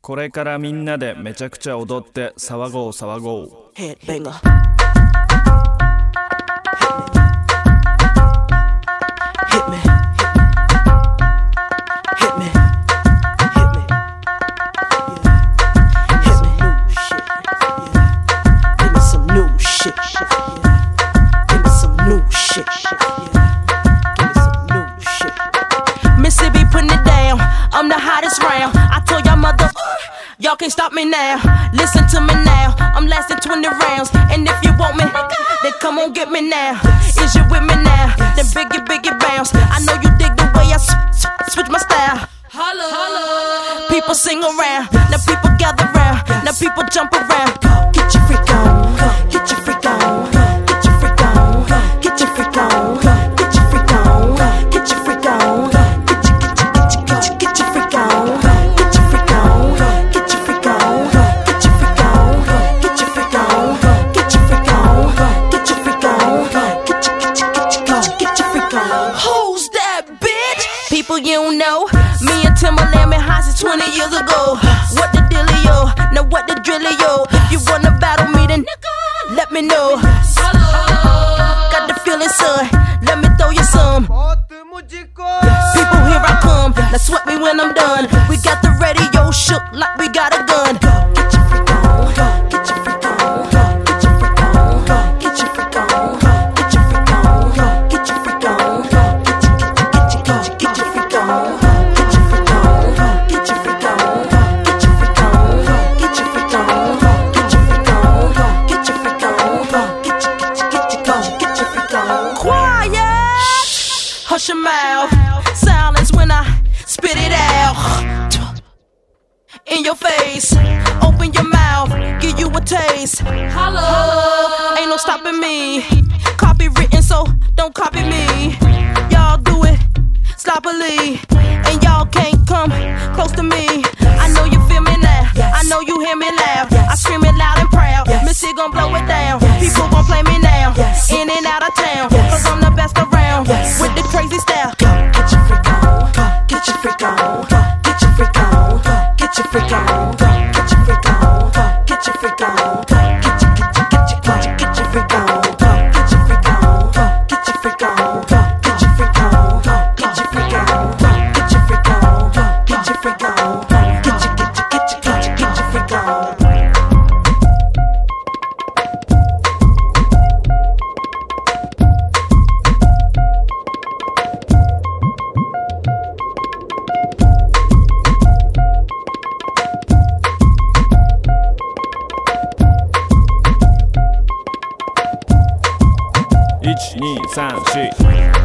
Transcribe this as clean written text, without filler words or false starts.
これからみんなでめちゃくちゃ踊って騒ごう騒ごう。 Headbanger. Hit me. Hit me. Hit me. Hit me. Give me some new shit. Give me some new shit. Give me some new shit. Mississippi putting it down. I'm the hottest round. I told y'all mother, y'all can't stop me now. Listen to me now. I'm lasting 20 rounds. And if you want me, then come on get me now. Is you with me now? Then biggie bounce. I know you dig the way I switch my style. Holla. People sing around. Now people gather round. Now people jump around. Get your freak on. Get your freak on. Get your freak on. Get your freak on. Get your freak on. Get your freak on. Get your freak on. Get your freak on. Get your freak on. Get your freak on. Get your freak on. Get your freak on. Get your freak on. Get your freak on. Who's that bitch? People you don't know. Me and Timberland been high since 20 years ago. What the dealio? Now what the drillio? If you wanna battle me then let me know. Got the feeling son. Let me throw you some. People here I come. Now sweat me when I'm done. We got the radio shook like we got a gun. Get your freak on. Get your freak on. Get your freak on. Get your freak on. Get your freak on. Get your freak on. Get your freak on. Get your freak on. Get your freak on. Get your freak on. Get your freak on. Get your freak on. Get your freak on. Get your freak on. Get your freak on. Quiet. Hush your mouth. Silence when I spit it out. In your face. Open your mouth. Give you a taste. Holla. Ain't no stopping me. Copywritten, so don't copy me. Y'all do it sloppily. And y'all can't come close to me. I know you feel me now. I know you hear me loud. I scream it loud and proud. Missy gon' blow it down. People gon' play me now. In and out of town. Cause I'm the best around. With the crazy style. Get your freak on. Get your freak on. Get your freak on. Get your freak on. Get your freak on. Get your freak on. Get your freak on. Get your freak on. Get your freak on. Get your freak on. Get your freak on. Get your freak on. Get your freak on. Get your freak on. Get your freak on. 1、2、3、4